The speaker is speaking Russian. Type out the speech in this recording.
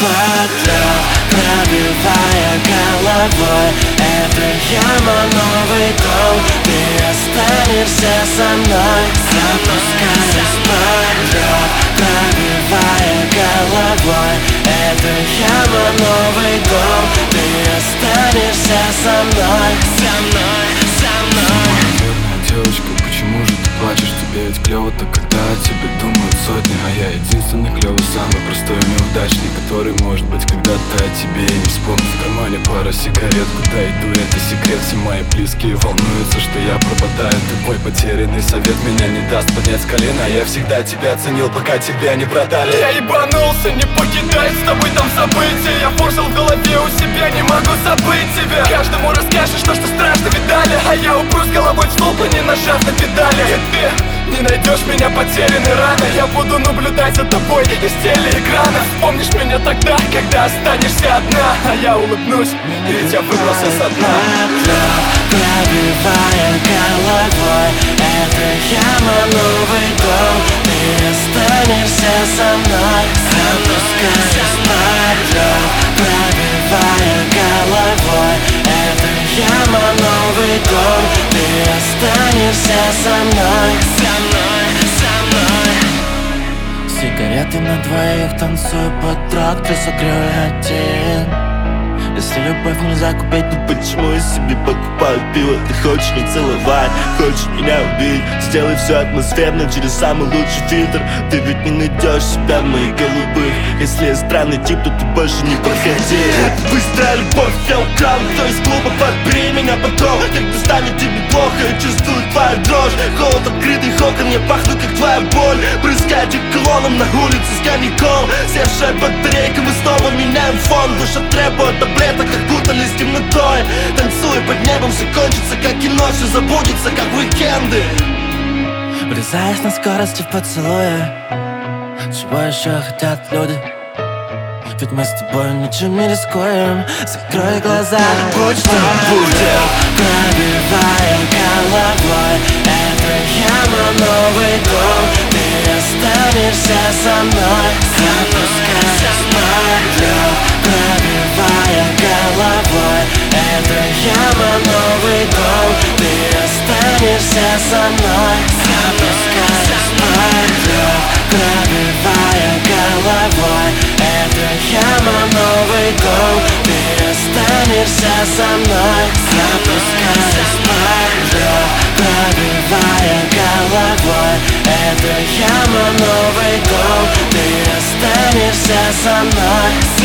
подряд, пробивая головой. Это яма, новый дом, ты останешься со мной. Опускаюсь подряд, пробивая головой. Это яма, новый дом, ты останешься со мной. Со мной, со мной. Бедная девочка, почему же ты плачешь? Тебе ведь клево-то, когда о тебе думают сотни. А я единственный клевый, самый простой неудачник, который, может быть, когда-то о тебе и не вспомнит. В кармане пара сигарет, куда иду, это секрет. Все мои близкие волнуются, что я пропадаю. Ты мой потерянный совет меня не даст поднять с колена. Я всегда тебя ценил, пока тебя не продали. Я ебанулся, не покидать с тобой там события. Я форсил в голове у себя, не могу забыть тебя. Каждому расскажешь то, что страшно видали, а я упрусь головой в столб и не нажав на педали. И ты не найдешь меня потерянной рано. Я буду наблюдать за тобой из телеэкрана. Вспомнишь меня тогда, когда останешься одна, а я улыбнусь, и тебя выбросил со дна. Пробивая головой, это яма, новый дом, ты останешься со мной. Опускаюсь подряд, пробивая головой. Это яма, новый дом, ты останешься со мной. Со мной, со мной. Сигареты на двоих, танцую под трактор, согрею один. Если любовь нельзя купить, то почему я себе покупаю пиво? Ты хочешь не целовать, хочешь меня убить. Сделай все атмосферно через самый лучший фильтр. Ты ведь не найдешь себя в моих голубых. Если я странный тип, то ты больше не подходи. Это быстрая любовь, я украл кто из клуба. Подбери меня потом, когда станет тебе плохо. Я чувствую твою дрожь, холод открытых окон. Я пахну, как твоя боль. Брызгаю колонном на улице с коньяком. Севшая батарейка, мы снова меняем фон. Душа требует таблеток, окутались темнотой. Танцуя под небом, все кончится, как кино. Все забудется, как уикенды. Врезаясь на скорости в поцелуе. Чего еще хотят люди? Ведь мы с тобой ничем не рискуем. Закрой глаза, будь что будет. Пробивая головой. Это яма, новый дом, ты останешься со мной. Опускаясь подряд, пробивая головой. Это яма, новый дом, ты останешься со мной. Опускаясь подряд, пробивая головой. Это яма, новый дом, ты останешься со мной. Опускаясь подряд, пробивая головой. Это яма, новый дом, ты останешься со мной.